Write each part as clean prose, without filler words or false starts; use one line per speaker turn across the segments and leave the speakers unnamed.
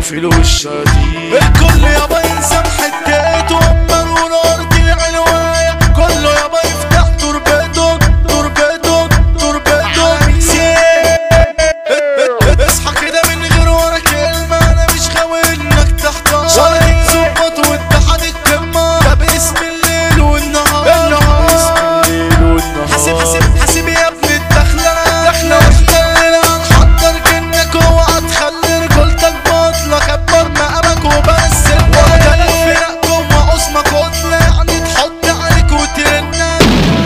بروفيل والشديد.
الكل يابا ينسى حكايته وامر ونار طلع الواية، كله يابا يفتح تربتك تربتك تربتك. اصحى كده من غير ورا كلمة، انا مش غاوي انك تحتار ولا تتظبط واتحاد الكلمة. ده باسم الليل والنهار حاسب حاسب حاسب يا ابن الدخلة دخلة واحتلنا هنحضر جنك اوعى تخلي رجولتك باطلة. كبر مقامك وبس وده الفرق جوه عصمة كتلة، يعني تحط عليك وترنك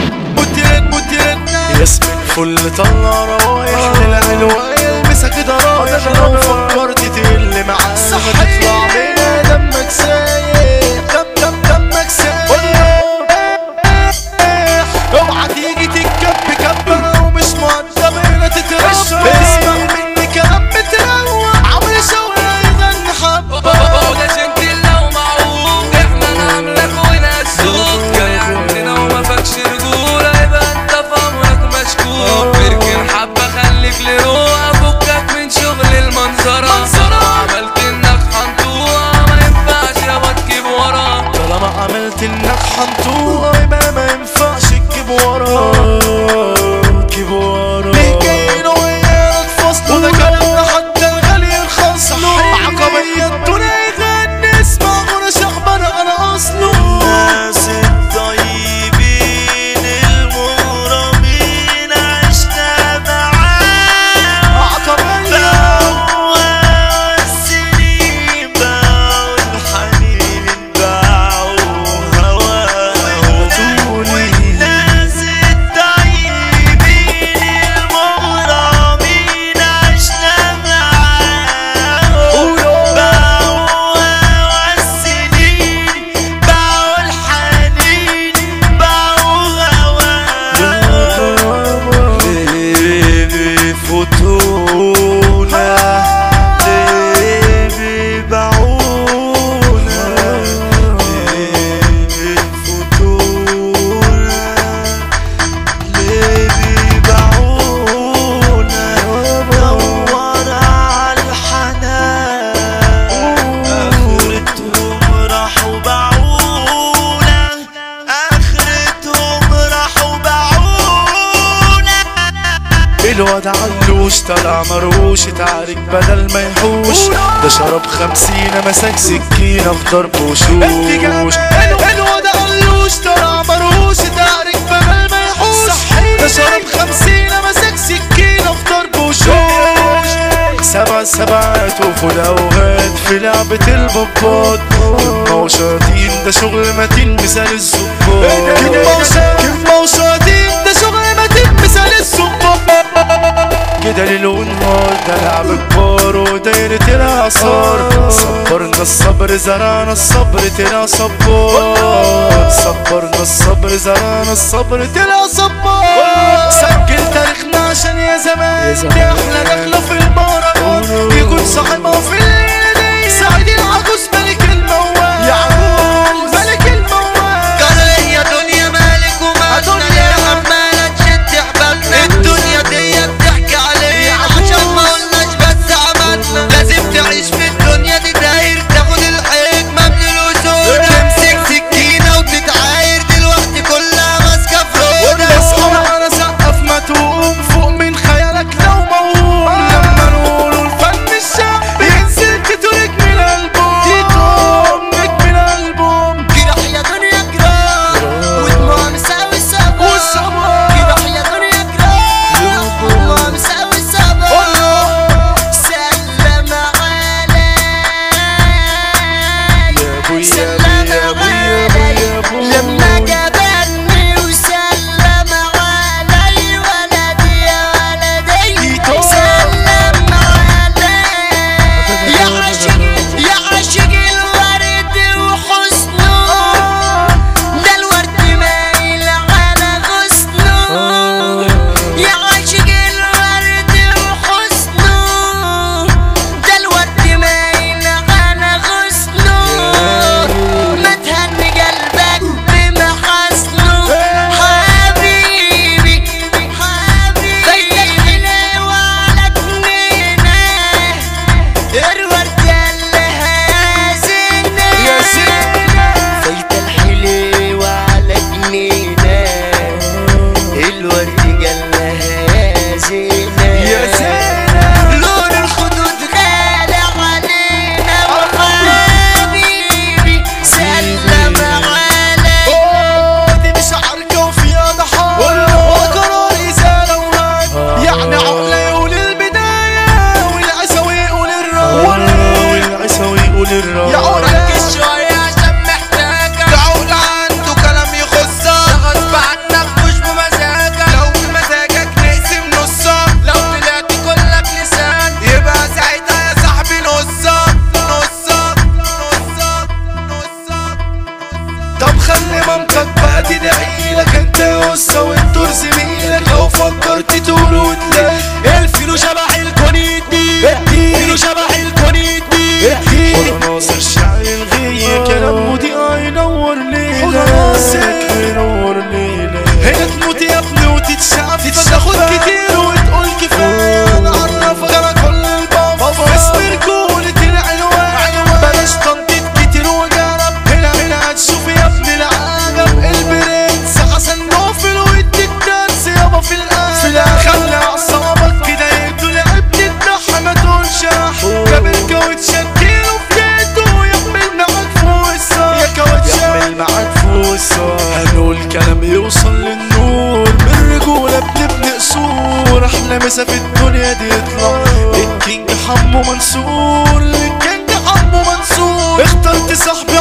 وترنك.
ياسمين فل طلع روايح
العلواية البسها كده رايح، لو فكرت تقل معاك هتطلع منها دمك سايح دمك سايح. اوعى تيجي تتكب كبة ومش مؤدب هنا تتربى. اسمع مني كلام بتروق عمري شوية يغني حبة.
بقولش انت لو معقول احنا نعملك ونسوق جاي عندنا وما فاكش رجولة، يبقى انت في امرك مشكوك. اركن حبة خليك لروقة، فكك من شغل المنظرة. عملت انك حنطوقة ما ينفعش يابا تجيب ورا.
طالما عملت انك حنطوقة يبقى ما ينفعش تجيب ورا تجيب ورا. ليه جايين ويانا تفصلوا؟ ده كلامنا حتى الغالي يرخص له. عقبية الدنيا يغني اسمع غنى شعبان انا اصله.
الناس الطيبين المغرمين عشنا معاهم،
عقبية
باعوا السنين باعوا الحنين باعوا هواهم. والناس الطيبين المغرمين عشنا معاهم، باعوا السنين باعوا الحنين باعوا هواهم. ليه بيفوتونا ليه بيبيعونا ليه بيفوتونا ليه بيبيعونا. دور على الحنان اخرتهم راحوا باعونا، اخرتهم راحوا باعونا.
الواد علوش طلع مروش اتعارك بدل ما يحوش. ده شرب 50 مسك سكينة في ضرب وشوش.
الواد علوش طلع مروش اتعارك بدل ما يحوش. ده شرب 50 مسك سكينة في ضرب وشوش.
7 سبعات وفي الأوقات في لعبة البطات. كلمة وشياطين ده شغل متين مثال الظباط.
كلمة وشياطين ده شغل متين مثال الظباط.
كده ليل ونهار ده لعب كبار ودايرة الآثار. صبرنا الصبر زرعنا الصبر طلع صبار. صبرنا الصبر زرعنا الصبر طلع صبار.
سجل تاريخنا عشان يا زمان دي احلى دخلة في المهرجان. يكون صاحبها في الليلة دي سعيد العجوز ملك الموال. يا عجوز ملك الموال.
قال يا دنيا مالك ومالنا ليه عمالة تشد حبالنا. الدنيا دي بتحكي علينا عشان ما قلناش بس عملنا. لازم تعيش في الدنيا دي داير تاخد الحكمة من الوسود. تمسك سكينة وتتعاير دلوقتي كلها ماسكة فروضة.
اصحى معانا سقف ما تقوم فوق من خيالك لو موهوم. لما نقولوا الفن الشعبي ينزل تتشاف تاخد كتير وتقول كفاية نعرفك انا كل البابا اسم رجولة العنوان بلاش تنطيط كتير وجرب هنا هتشوف يا ابن العجب البرنس حسن نوفل ويديك درس يابا في الاخر خلي اعصابك كده يهدوا لعبت الضحى ما تقولش جاب الكاوتش اديله في يده ويعمل معاك فوق السما يا كاوتش يعمل معاك فوق السما هنقول كلام يوصل للنور بالرجولة بنبني قصور احلى مسا في الدنيا دي يطلع الكينج حمو منصور الكينج حمو منصور اخترت صاحبي